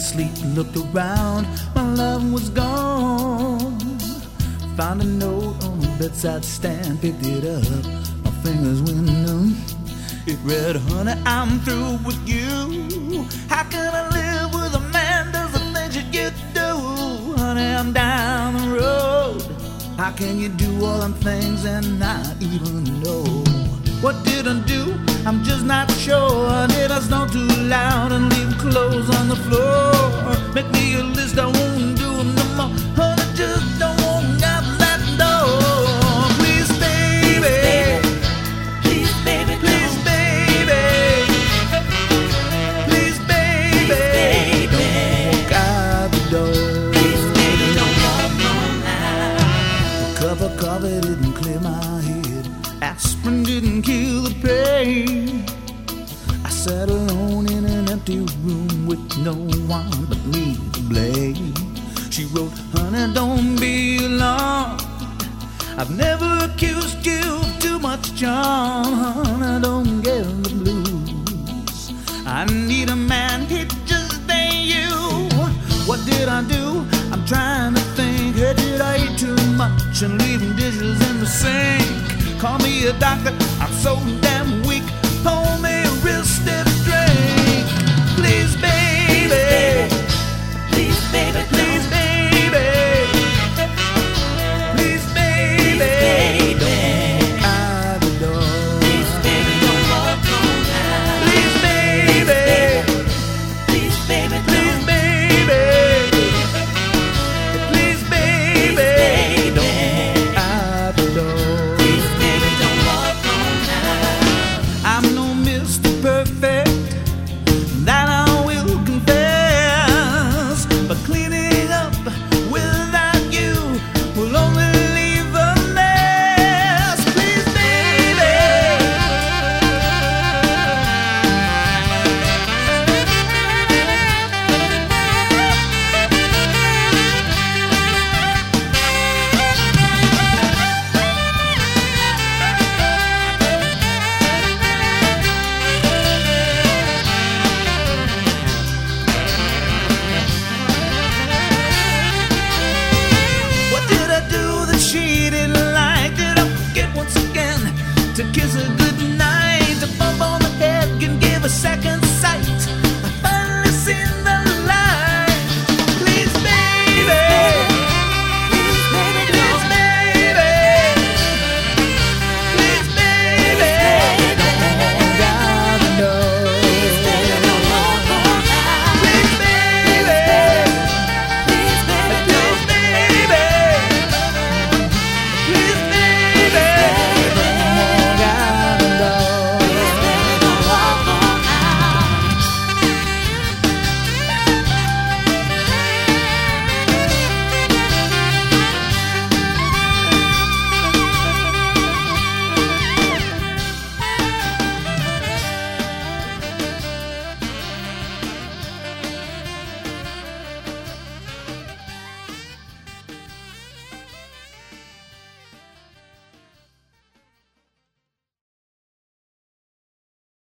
sleep and looked around. My love was gone. Found a note on the bedside stand, picked it up. My fingers went numb. It read, honey, I'm through with you. How can I live with a man does the things that you do? Honey, I'm down the road. How can you do all them things and not even know? What did I do? I'm just not sure. Did I snore too loud and leave clothes on the floor? Make me a list, I won't do them no more. Honey, just don't walk out that door. Please, baby. Please, baby. Please, baby. Please, baby. Don't walk out the door. Please, baby, don't walk on out. The cover didn't clear my head. Aspirin didn't kill the pain. I sat alone in an empty room with no one but me to blame. She wrote, honey, don't be alarmed. I've never accused you of too much charm. Honey, don't get the blues. I need a man, he just ain't you. What did I do? I'm trying to think. Hey, did I eat too much and leaving dishes in the sink? Call me a doctor, I'm so